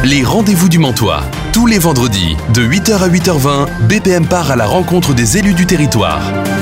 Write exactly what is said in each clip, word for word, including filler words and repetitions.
Les rendez-vous du Mantois. Tous les vendredis, de huit heures à huit heures vingt, B P M part à la rencontre des élus du territoire.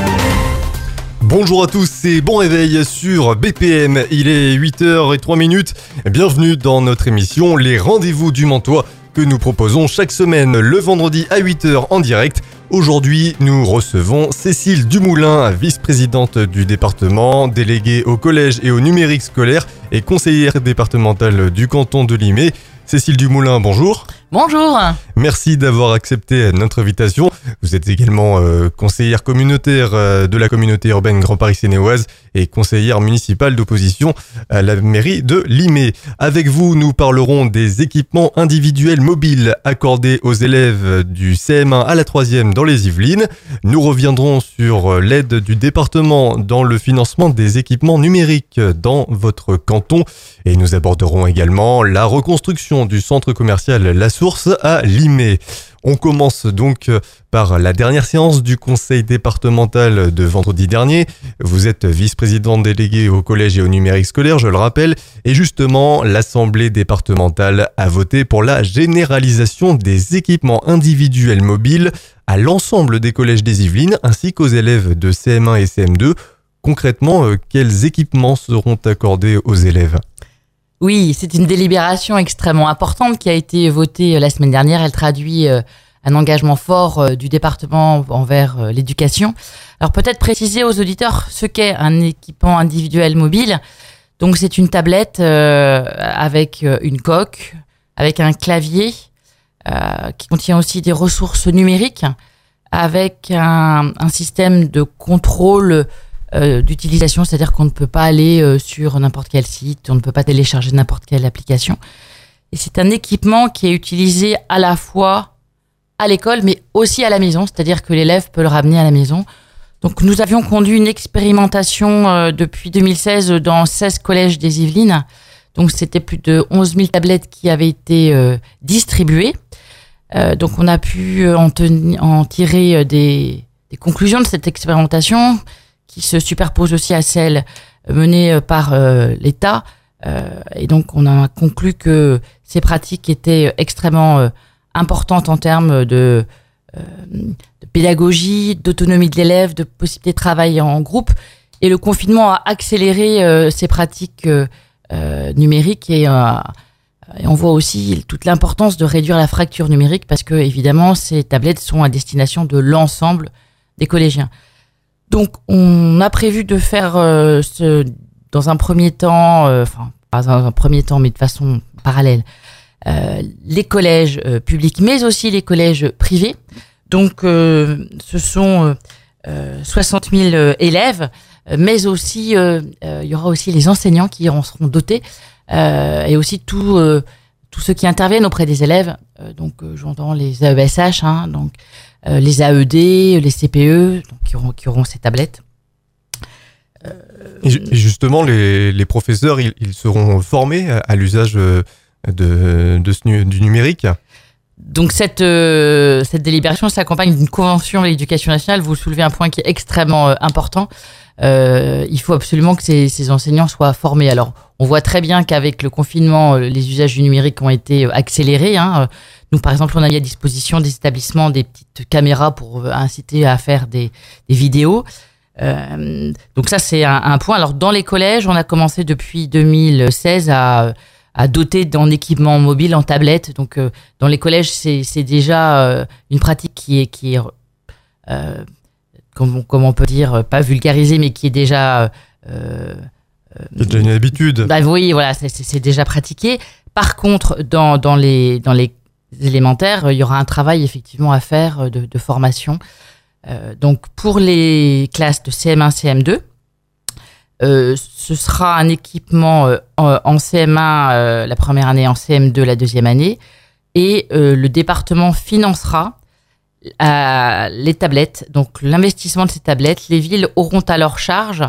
Bonjour à tous et bon réveil sur B P M. Il est huit heures zéro trois minutes. Bienvenue dans notre émission Les rendez-vous du Mantois que nous proposons chaque semaine le vendredi à huit heures en direct. Aujourd'hui, nous recevons Cécile Dumoulin, vice-présidente du département, déléguée au collège et au numérique scolaire et conseillère départementale du canton de Limay. Cécile Dumoulin, bonjour. Bonjour. Merci d'avoir accepté notre invitation. Vous êtes également euh, conseillère communautaire euh, de la communauté urbaine Grand Paris Seine-et-Oise et conseillère municipale d'opposition à la mairie de Limay. Avec vous, nous parlerons des équipements individuels mobiles accordés aux élèves du C M un à la troisième dans les Yvelines. Nous reviendrons sur l'aide du département dans le financement des équipements numériques dans votre canton. Et nous aborderons également la reconstruction du centre commercial La Source à Limay. On commence donc par la dernière séance du conseil départemental de vendredi dernier. Vous êtes vice-présidente déléguée au collège et au numérique scolaire, je le rappelle. Et justement, l'assemblée départementale a voté pour la généralisation des équipements individuels mobiles à l'ensemble des collèges des Yvelines ainsi qu'aux élèves de C M un et C M deux. Concrètement, quels équipements seront accordés aux élèves ? Oui, c'est une délibération extrêmement importante qui a été votée la semaine dernière. Elle traduit un engagement fort du département envers l'éducation. Alors peut-être préciser aux auditeurs ce qu'est un équipement individuel mobile. Donc c'est une tablette euh, avec une coque, avec un clavier euh, qui contient aussi des ressources numériques, avec un, un système de contrôle Euh, d'utilisation, c'est-à-dire qu'on ne peut pas aller euh, sur n'importe quel site, on ne peut pas télécharger n'importe quelle application. Et c'est un équipement qui est utilisé à la fois à l'école, mais aussi à la maison, c'est-à-dire que l'élève peut le ramener à la maison. Donc nous avions conduit une expérimentation euh, depuis deux mille seize dans seize collèges des Yvelines. Donc c'était plus de onze mille tablettes qui avaient été euh, distribuées. Euh, donc on a pu en, ten- en tirer des, des conclusions de cette expérimentation qui se superpose aussi à celle menée par euh, l'État. Euh, et donc, on a conclu que ces pratiques étaient extrêmement euh, importantes en termes de, euh, de pédagogie, d'autonomie de l'élève, de possibilité de travail en groupe. Et le confinement a accéléré euh, ces pratiques euh, euh, numériques et, euh, et on voit aussi toute l'importance de réduire la fracture numérique parce que, évidemment, ces tablettes sont à destination de l'ensemble des collégiens. Donc, on a prévu de faire euh, ce, dans un premier temps, euh, enfin, pas dans un premier temps, mais de façon parallèle, euh, les collèges euh, publics, mais aussi les collèges privés. Donc, euh, ce sont euh, soixante mille euh, élèves, mais aussi, euh, euh, il y aura aussi les enseignants qui en seront dotés, euh, et aussi tout, euh, tous ceux qui interviennent auprès des élèves. Euh, donc, euh, j'entends les A E S H, hein, donc, Euh, les A E D, les C P E, donc, qui, auront, qui auront ces tablettes. Euh... Et justement, les, les professeurs, ils, ils seront formés à, à l'usage de, de ce, du numérique. Donc cette, euh, cette délibération s'accompagne d'une convention de l'éducation nationale. Vous soulevez un point qui est extrêmement euh, important. Euh, il faut absolument que ces, ces enseignants soient formés. Alors, on voit très bien qu'avec le confinement, euh, les usages du numérique ont été euh, accélérés. Hein. Nous, par exemple, on a mis à disposition des établissements des petites caméras pour inciter à faire des, des vidéos. Euh, donc ça, c'est un, un point. Alors, dans les collèges, on a commencé depuis deux mille seize à, à doter d'un équipement mobile en tablette. Donc, euh, dans les collèges, c'est, c'est déjà euh, une pratique qui est, qui est euh, comment, comment on peut dire, pas vulgarisée, mais qui est déjà... Euh, c'est déjà une habitude. Bah oui, voilà, c'est, c'est, c'est déjà pratiqué. Par contre, dans, dans les, dans les élémentaires, il y aura un travail effectivement à faire de, de formation. Euh, donc pour les classes de C M un, C M deux, euh, ce sera un équipement euh, en, en C M un euh, la première année, en C M deux la deuxième année, et euh, le département financera euh, les tablettes. Donc l'investissement de ces tablettes, les villes auront à leur charge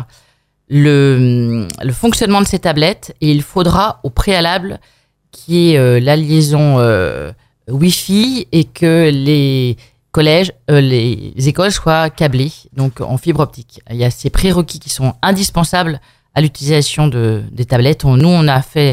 le, le fonctionnement de ces tablettes, et il faudra au préalable qu'il y ait euh, la liaison euh, Wi-Fi et que les collèges, euh, les écoles soient câblées, donc en fibre optique. Il y a ces prérequis qui sont indispensables à l'utilisation de, des tablettes. On, nous, on a fait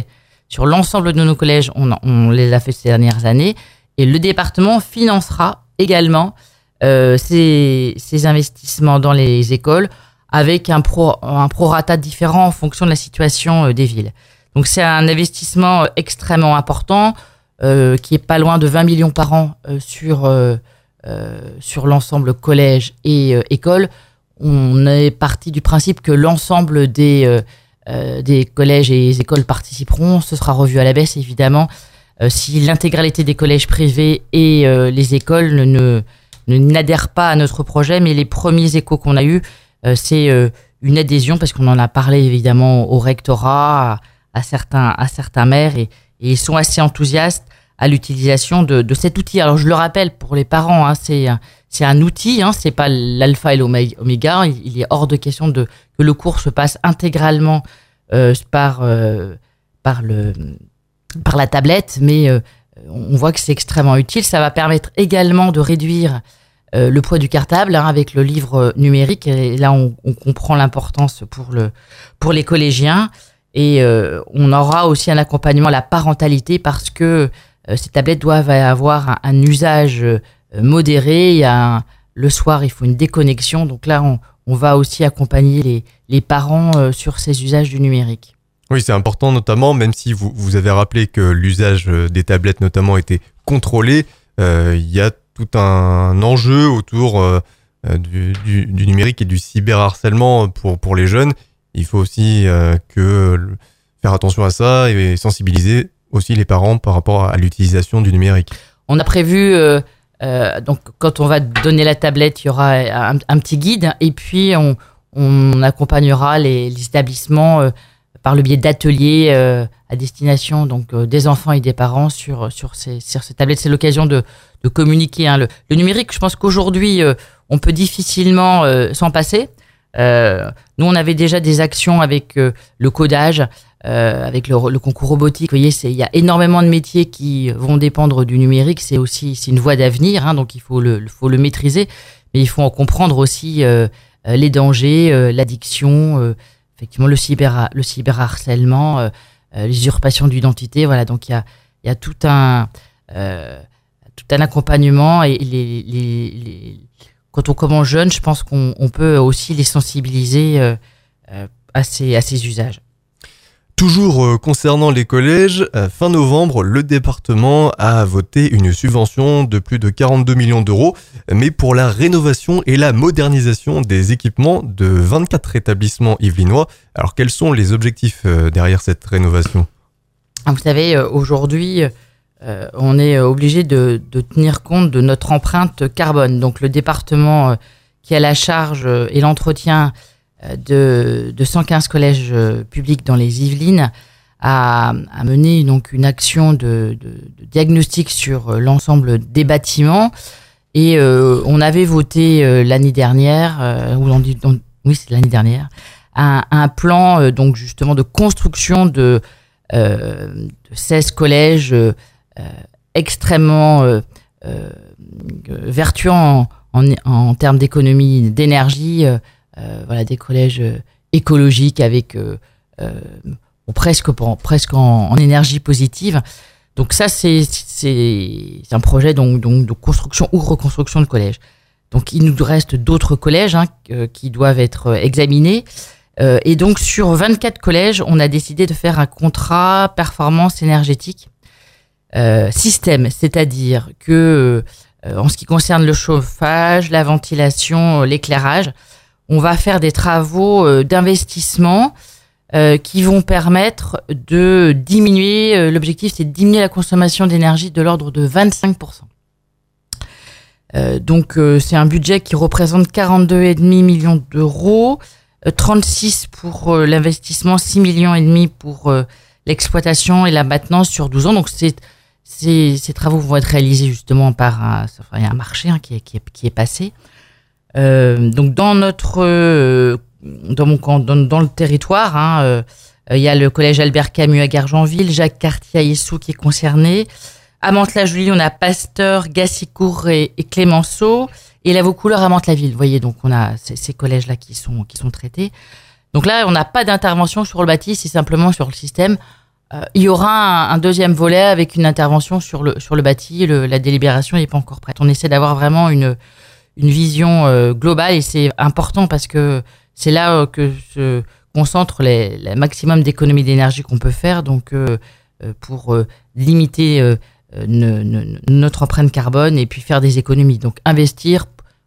sur l'ensemble de nos collèges, on, on les a fait ces dernières années. Et le département financera également euh, ces, ces investissements dans les écoles avec un, pro, un prorata différent en fonction de la situation euh, des villes. Donc c'est un investissement extrêmement important euh, qui est pas loin de vingt millions par an euh, sur, euh, euh, sur l'ensemble collège et euh, école. On est parti du principe que l'ensemble des, euh, euh, des collèges et des écoles participeront. Ce sera revu à la baisse, évidemment, euh, si l'intégralité des collèges privés et euh, les écoles ne, ne, ne n'adhèrent pas à notre projet. Mais les premiers échos qu'on a eus, euh, c'est euh, une adhésion, parce qu'on en a parlé évidemment au rectorat, à, à, certains, à certains maires, et, et ils sont assez enthousiastes à l'utilisation de, de cet outil. Alors je le rappelle pour les parents, hein, c'est c'est un outil, hein, c'est pas l'alpha et l'oméga. Il, il est hors de question de que le cours se passe intégralement euh, par euh, par le par la tablette, mais euh, on voit que c'est extrêmement utile. Ça va permettre également de réduire euh, le poids du cartable, hein, avec le livre numérique. Et là, on, on comprend l'importance pour le pour les collégiens. Et euh, on aura aussi un accompagnement à la parentalité, parce que euh, ces tablettes doivent avoir un, un usage euh, modéré. Il y a un, le soir, il faut une déconnexion. Donc là, on, on va aussi accompagner les, les parents euh, sur ces usages du numérique. Oui, c'est important, notamment, même si vous, vous avez rappelé que l'usage des tablettes notamment était contrôlé, euh, il y a tout un enjeu autour euh, du, du, du numérique et du cyberharcèlement pour, pour les jeunes. Il faut aussi euh, que faire attention à ça et sensibiliser aussi les parents par rapport à l'utilisation du numérique. On a prévu, euh, euh, donc quand on va donner la tablette, il y aura un, un petit guide, et puis on, on accompagnera les, les établissements euh, par le biais d'ateliers euh, à destination donc euh, des enfants et des parents sur sur ces sur ces tablettes. C'est l'occasion de de communiquer, hein. Le, le numérique, je pense qu'aujourd'hui euh, on peut difficilement euh, s'en passer. Euh, nous, on avait déjà des actions avec euh, le codage, euh, avec le, le concours robotique. Vous voyez, c'est, il y a énormément de métiers qui vont dépendre du numérique. C'est aussi c'est une voie d'avenir, hein, donc il faut le, faut le maîtriser, mais il faut en comprendre aussi euh, les dangers, euh, l'addiction, euh, effectivement le cyber, le cyberharcèlement, euh, les usurpations d'identité. Voilà, donc il y a, il y a tout un, euh, tout un accompagnement, et les, les, les quand on commence jeune, je pense qu'on on peut aussi les sensibiliser euh, euh, à, ces, à ces usages. Toujours euh, concernant les collèges, euh, fin novembre, le département a voté une subvention de plus de quarante-deux millions d'euros, mais pour la rénovation et la modernisation des équipements de vingt-quatre établissements yvelinois. Alors quels sont les objectifs euh, derrière cette rénovation ? Vous savez, euh, aujourd'hui... Euh, on est obligé de, de tenir compte de notre empreinte carbone. Donc le département euh, qui a la charge euh, et l'entretien euh, de, de cent quinze collèges euh, publics dans les Yvelines a, a mené donc une action de, de, de diagnostic sur euh, l'ensemble des bâtiments. Et euh, on avait voté euh, l'année dernière, euh, ou on dit, on, oui c'est l'année dernière, un, un plan euh, donc justement de construction de, euh, de seize collèges euh, Euh, extrêmement euh, euh, vertueux en, en, en termes d'économie d'énergie, euh, euh, voilà, des collèges euh, écologiques avec euh, euh, presque, presque en, en énergie positive. Donc ça, c'est, c'est, c'est un projet donc, donc, de construction ou reconstruction de collèges. Donc il nous reste d'autres collèges, hein, qui doivent être examinés. Euh, et donc sur vingt-quatre collèges, on a décidé de faire un contrat performance énergétique Euh, système, c'est-à-dire que euh, en ce qui concerne le chauffage, la ventilation, l'éclairage, on va faire des travaux euh, d'investissement euh, qui vont permettre de diminuer, euh, l'objectif c'est de diminuer la consommation d'énergie de l'ordre de vingt-cinq pour cent. Euh, donc euh, c'est un budget qui représente quarante-deux virgule cinq millions d'euros, euh, trente-six pour euh, l'investissement, six millions et demi pour euh, l'exploitation et la maintenance sur douze ans. Donc c'est Ces, ces travaux vont être réalisés justement par un, enfin, il y a un marché, hein, qui, est, qui, est, qui est passé. Euh, donc dans notre, euh, dans mon dans, dans le territoire, hein, euh, il y a le collège Albert Camus à Gargenville, Jacques Cartier à Issou qui est concerné. À Mantes-la-Jolie, on a Pasteur, Gassicourt et, et Clémenceau, et la Vaucouleurs à Mantes-la-Ville. Vous voyez, donc on a ces, ces collèges-là qui sont qui sont traités. Donc là, on n'a pas d'intervention sur le bâti, c'est simplement sur le système. Euh, il y aura un, un deuxième volet avec une intervention sur le sur le bâti. Le, la délibération n'est pas encore prête. On essaie d'avoir vraiment une une vision euh, globale et c'est important parce que c'est là euh, que se concentre les, le maximum d'économies d'énergie qu'on peut faire. Donc euh, pour euh, limiter euh, ne, ne, notre empreinte carbone et puis faire des économies. Donc investir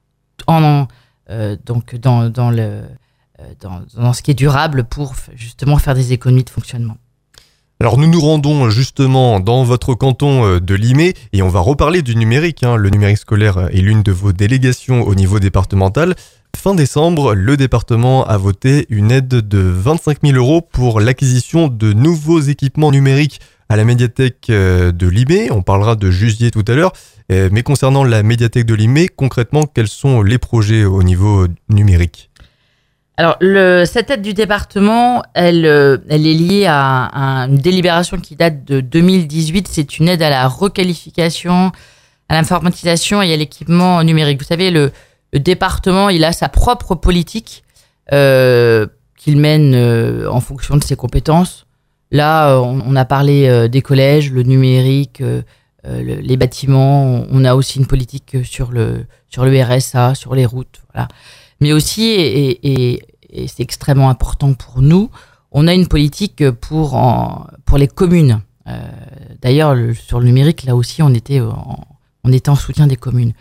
en euh, donc dans dans le dans, dans ce qui est durable pour justement faire des économies de fonctionnement. Alors nous nous rendons justement dans votre canton de Limay et on va reparler du numérique. Hein. Le numérique scolaire est l'une de vos délégations au niveau départemental. Fin décembre, le département a voté une aide de vingt-cinq mille euros pour l'acquisition de nouveaux équipements numériques à la médiathèque de Limay. On parlera de Jusier tout à l'heure. Mais concernant la médiathèque de Limay, concrètement, quels sont les projets au niveau numérique ? Alors, le, cette aide du département, elle, elle est liée à, à une délibération qui date de deux mille dix-huit. C'est une aide à la requalification, à l'informatisation et à l'équipement numérique. Vous savez, le, le département, il a sa propre politique euh, qu'il mène euh, en fonction de ses compétences. Là, on, on a parlé euh, des collèges, le numérique, euh, le, les bâtiments. On a aussi une politique sur le, sur le R S A, sur les routes, voilà. Mais aussi, et, et, et c'est extrêmement important pour nous, on a une politique pour, en, pour les communes. Euh, d'ailleurs, le, sur le numérique, là aussi, on était en, on était en soutien des communes.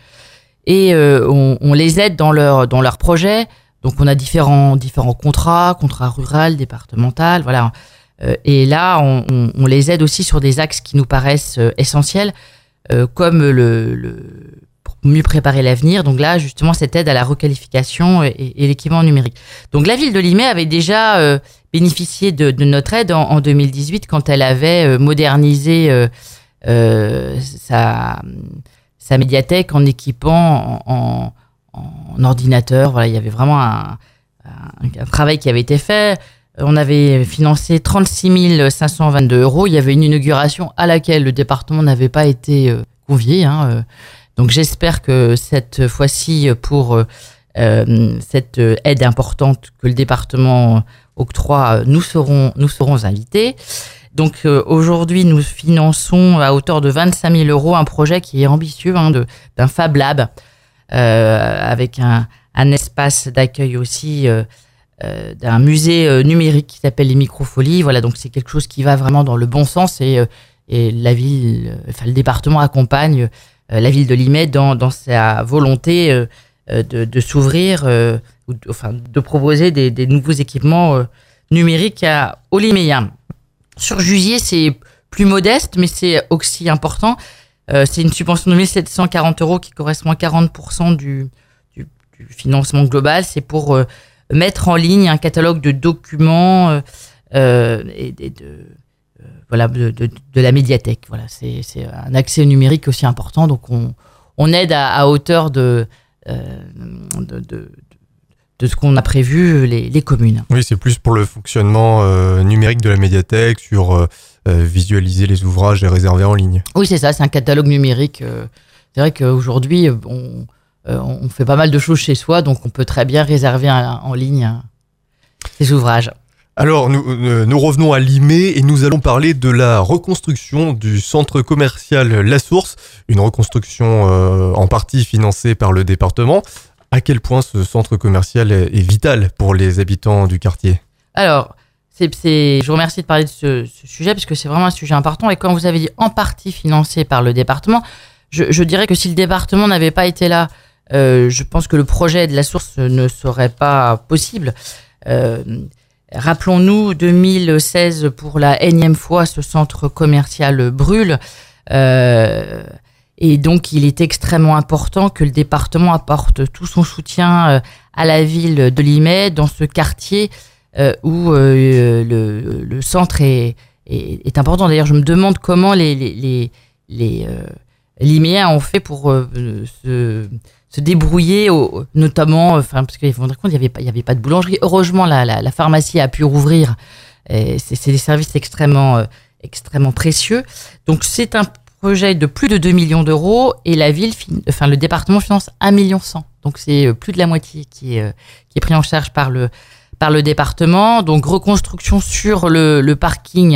Et euh, on, on les aide dans leur, dans leurs projets. Donc, on a différents, différents contrats, contrats rural, départemental, voilà. Euh, et là, on, on, on les aide aussi sur des axes qui nous paraissent euh, essentiels, euh, comme le... le mieux préparer l'avenir. Donc là, justement, cette aide à la requalification et, et l'équipement numérique. Donc la ville de Limay avait déjà euh, bénéficié de, de notre aide en, en deux mille dix-huit quand elle avait euh, modernisé euh, euh, sa, sa médiathèque en équipant en, en, en ordinateur. Voilà, il y avait vraiment un, un, un travail qui avait été fait. On avait financé trente-six mille cinq cent vingt-deux euros. Il y avait une inauguration à laquelle le département n'avait pas été euh, convié, hein, euh, donc j'espère que cette fois-ci, pour euh, cette aide importante que le département octroie, nous serons, nous serons invités. Donc euh, aujourd'hui, nous finançons à hauteur de vingt-cinq mille euros un projet qui est ambitieux, hein, de, d'un Fab Lab, euh, avec un, un espace d'accueil aussi, euh, euh, d'un musée euh, numérique qui s'appelle les Microfolies. Voilà, donc c'est quelque chose qui va vraiment dans le bon sens et, euh, et la ville, enfin le département accompagne la ville de Limay dans, dans sa volonté euh, de, de s'ouvrir, euh, ou de, enfin de proposer des, des nouveaux équipements euh, numériques à, aux Liméens. Sur Jusier, c'est plus modeste, mais c'est aussi important. Euh, c'est une subvention de mille sept cent quarante euros qui correspond à quarante pour cent du, du, du financement global. C'est pour euh, mettre en ligne un catalogue de documents euh, euh, et, et de... Voilà, de, de, de la médiathèque. Voilà, c'est, c'est un accès numérique aussi important. Donc, on, on aide à, à hauteur de, euh, de, de, de ce qu'on a prévu les, les communes. Oui, c'est plus pour le fonctionnement euh, numérique de la médiathèque, sur euh, visualiser les ouvrages et réserver en ligne. Oui, c'est ça, c'est un catalogue numérique. Euh, c'est vrai qu'aujourd'hui, on, euh, on fait pas mal de choses chez soi, donc on peut très bien réserver en, en ligne ces ouvrages. Alors, nous, euh, nous revenons à Limay et nous allons parler de la reconstruction du centre commercial La Source, une reconstruction euh, en partie financée par le département. À quel point ce centre commercial est, est vital pour les habitants du quartier ? Alors, c'est, c'est, je vous remercie de parler de ce, ce sujet parce que c'est vraiment un sujet important. Et quand vous avez dit en partie financé par le département, je, je dirais que si le département n'avait pas été là, euh, je pense que le projet de La Source ne serait pas possible. Euh, Rappelons-nous, deux mille seize, pour la énième fois, ce centre commercial brûle. Euh, et donc, il est extrêmement important que le département apporte tout son soutien à la ville de Limay, dans ce quartier euh, où euh, le, le centre est, est, est important. D'ailleurs, je me demande comment les, les, les, les euh, Liméens ont fait pour euh, se... se débrouiller, au, notamment, enfin, parce qu'il faut rendre compte, il n'y avait pas, il y avait pas de boulangerie. Heureusement, la, la, la pharmacie a pu rouvrir. Et c'est, c'est des services extrêmement, euh, extrêmement précieux. Donc, c'est un projet de plus de deux millions d'euros et la ville, enfin, le département finance un million cent. Donc, c'est plus de la moitié qui est, euh, qui est pris en charge par le, par le département. Donc, reconstruction sur le, le parking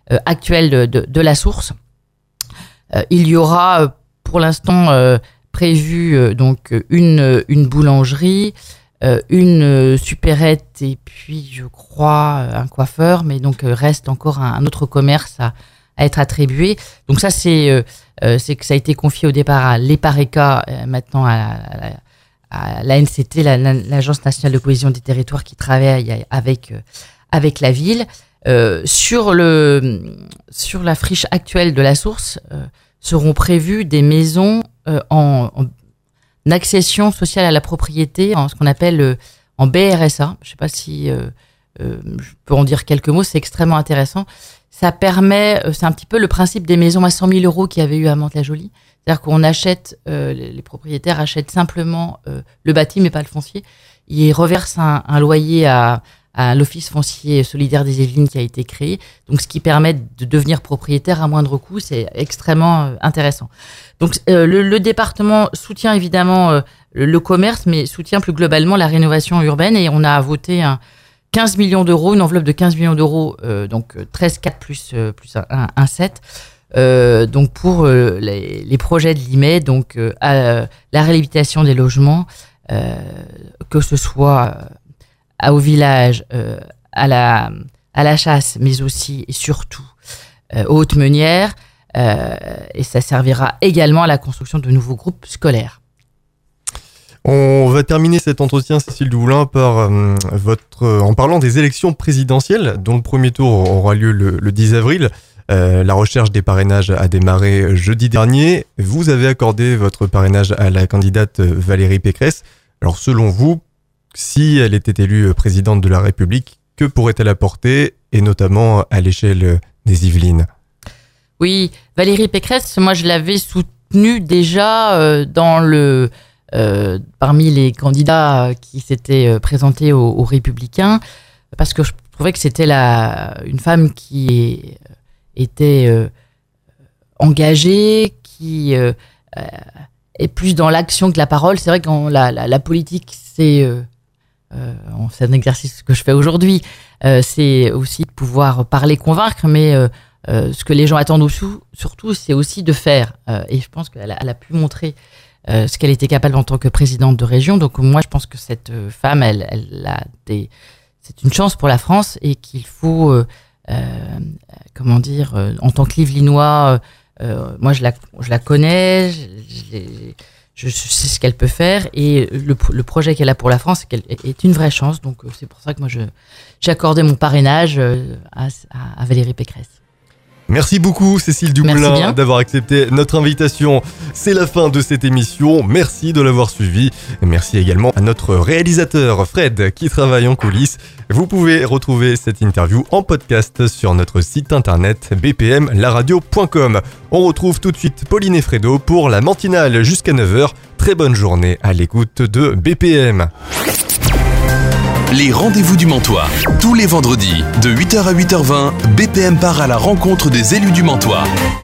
euh, actuelle de, de, de la source. Euh, il y aura euh, pour l'instant euh, prévu euh, donc une, une boulangerie, euh, une supérette et puis je crois un coiffeur, mais donc euh, reste encore un, un autre commerce à, à être attribué. Donc ça c'est, euh, euh, c'est que ça a été confié au départ à l'EPARECA, euh, maintenant à, à, à l'A N C T, la, l'Agence nationale de cohésion des territoires qui travaille avec, euh, avec la ville. Euh, sur, le, sur la friche actuelle de la source, euh, seront prévues des maisons euh, en, en accession sociale à la propriété, en ce qu'on appelle euh, en B R S A. Je ne sais pas si euh, euh, je peux en dire quelques mots, c'est extrêmement intéressant. Ça permet, euh, c'est un petit peu le principe des maisons à cent mille euros qu'il y avait eu à Mantes-la-Jolie. C'est-à-dire qu'on achète, euh, les, les propriétaires achètent simplement euh, le bâti, mais pas le foncier. Ils reversent un, un loyer à... à l'Office foncier solidaire des Yvelines qui a été créé, donc ce qui permet de devenir propriétaire à moindre coût, c'est extrêmement euh, intéressant. Donc euh, le, le département soutient évidemment euh, le commerce, mais soutient plus globalement la rénovation urbaine, et on a voté un quinze millions d'euros, une enveloppe de quinze millions d'euros, euh, donc treize quatre plus, euh, plus un, un sept, euh, donc pour euh, les, les projets de l'I M E, donc euh, à, la réhabilitation des logements, euh, que ce soit... Euh, au village, euh, à la à la chasse, mais aussi et surtout euh, aux hautes meunières, euh, et ça servira également à la construction de nouveaux groupes scolaires. On va terminer cet entretien, Cécile Dumoulin, par euh, votre euh, en parlant des élections présidentielles, dont le premier tour aura lieu le, le dix avril. Euh, la recherche des parrainages a démarré jeudi dernier. Vous avez accordé votre parrainage à la candidate Valérie Pécresse. Alors selon vous, si elle était élue présidente de la République, que pourrait-elle apporter, et notamment à l'échelle des Yvelines ? Oui, Valérie Pécresse, moi je l'avais soutenue déjà euh, dans le, euh, parmi les candidats qui s'étaient présentés aux, aux Républicains, parce que je trouvais que c'était la, une femme qui était euh, engagée, qui euh, est plus dans l'action que la parole. C'est vrai que la, la, la politique, c'est... Euh, Euh, c'est un exercice que je fais aujourd'hui, euh, c'est aussi de pouvoir parler, convaincre, mais euh, euh, ce que les gens attendent aussi, surtout, c'est aussi de faire. Euh, et je pense qu'elle a, elle a pu montrer euh, ce qu'elle était capable en tant que présidente de région. Donc moi, je pense que cette femme, elle, elle a des, c'est une chance pour la France, et qu'il faut, euh, euh, comment dire, euh, en tant que Yvelinois, euh, moi je la, je la connais, je, je, je sais ce qu'elle peut faire, et le, le projet qu'elle a pour la France est, est une vraie chance. Donc c'est pour ça que moi je, j'ai accordé mon parrainage à, à Valérie Pécresse. Merci beaucoup Cécile Dumoulin d'avoir accepté notre invitation. C'est la fin de cette émission, merci de l'avoir suivi. Merci également à notre réalisateur Fred qui travaille en coulisses. Vous pouvez retrouver cette interview en podcast sur notre site internet b p m la radio point com. On retrouve tout de suite Pauline et Fredo pour la matinale jusqu'à neuf heures. Très bonne journée à l'écoute de B P M. Les rendez-vous du Mantois. Tous les vendredis, de huit heures à huit heures vingt, B P M part à la rencontre des élus du Mantois.